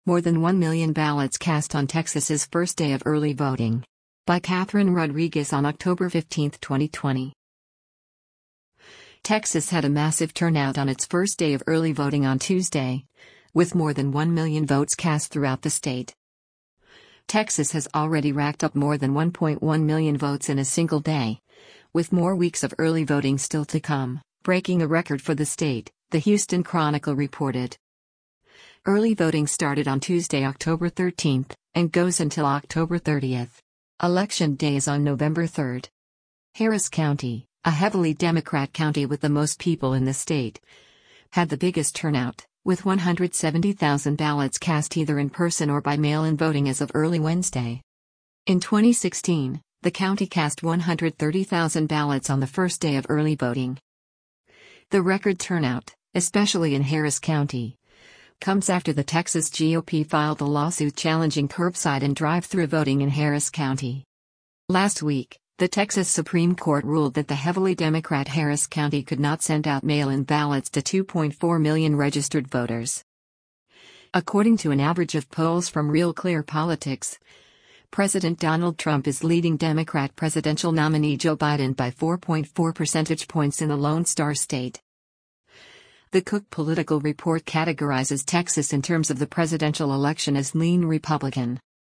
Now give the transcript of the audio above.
More than 1 million ballots cast on Texas's first day of early voting. By Catherine Rodriguez on October 15, 2020. Texas had a massive turnout on its first day of early voting on Tuesday, with more than 1 million votes cast throughout the state. Texas has already racked up more than 1.1 million votes in a single day, with more weeks of early voting still to come, breaking a record for the state, the Houston Chronicle reported. Early voting started on Tuesday, October 13, and goes until October 30. Election Day is on November 3. Harris County, a heavily Democrat county with the most people in the state, had the biggest turnout, with 170,000 ballots cast either in person or by mail-in voting as of early Wednesday. In 2016, the county cast 130,000 ballots on the first day of early voting. The record turnout, especially in Harris County, comes after the Texas GOP filed a lawsuit challenging curbside and drive-through voting in Harris County. Last week, the Texas Supreme Court ruled that the heavily Democrat Harris County could not send out mail-in ballots to 2.4 million registered voters. According to an average of polls from Real Clear Politics, President Donald Trump is leading Democrat presidential nominee Joe Biden by 4.4 percentage points in the Lone Star State. The Cook Political Report categorizes Texas in terms of the presidential election as lean Republican.